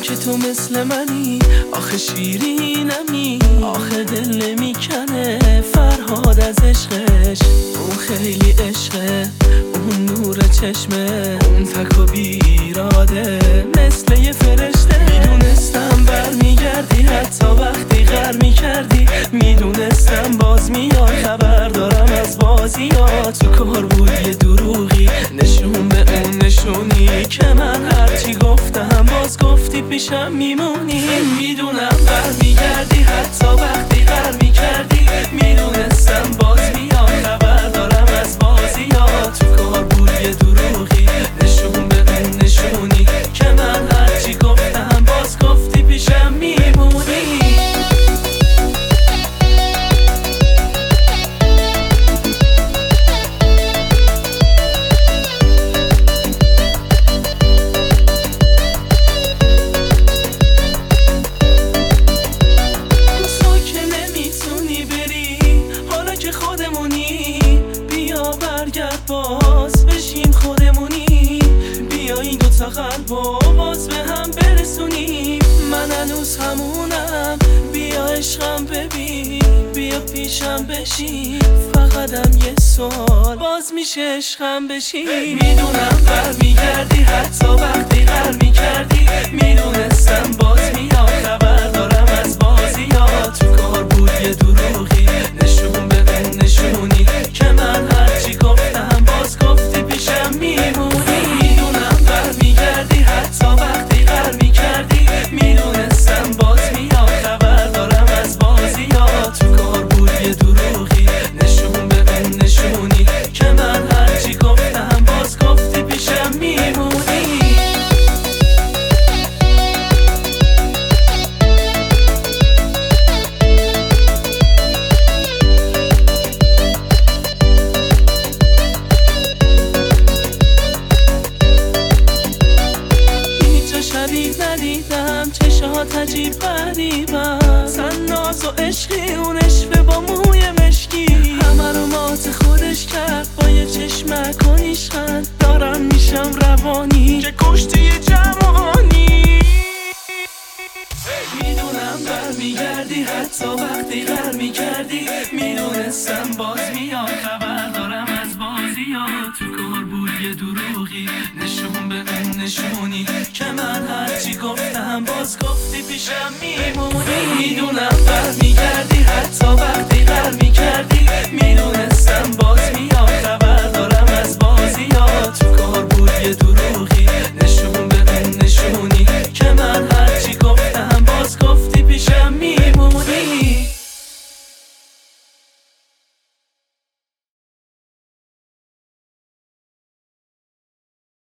که تو مثل منی، آخه شیرینمی، آخه دل نمیکنه فرهاد از عشقش. اون خیلی عشقه، اون نور چشمه، اون تک و بیراده مثل یه فرشته. میدونستم برمیگردی حتی وقتی غر میکردی، میدونستم باز میای، خبر دارم از بازیات. تو کار بود یه دروغی، نشون به اون نشونی که من هرچی گفتم باز گفتی پیشم میمونی. میدونم برمیگردی حتی وقتی غر میکردی، میدونستم باز میای، خبر دارم از بازیات. تو کار بود یه دروغی، نشون به اون نشونی که من هرچی گفتم باز گفتی پیشم میمونی. باز بشیم خودمونی، بیا این دوتا قلبو باز به هم برسونیم. من هنوز همونم، بیا عشقم ببین، بیا پیشم بشین. فقطم یه سوال، باز میشه عشقم بشین. میدونم برمیگردی حتی وقتی غر میکردی، میدونستم باز میای، خبر دارم از بازیات. تو کار بود یه دروغی، نشون به اون نشونی که من هرچی گفتم باز گفتی پیشم میمونی. میدونم برمیگردی حتی وقتی غر میکردی، میدونستم باز میای، خبر دارم از بازیات. تو کار بود یه دروغی، نشون به اون نشونی که من هرچی گفتم باز گفتی پیشم میمونی. ندیدم چشات عجیب غریبم، سناز و عشقی، اون عشق با موی مشکی، همه رو مات خودش کرد با یه چشمک و نیشخند. دارم میشم روانی که کشتی جوانی. میدونم برمیگردی حتی وقتی غر میکردی، میدونستم باز میای، خبر دارم از بازیات. تو کار بود یه دروغی، نشون به اون نشونی که من هرچی گفتم باز گفتی پیشم میمونی. میدونم برمیگردی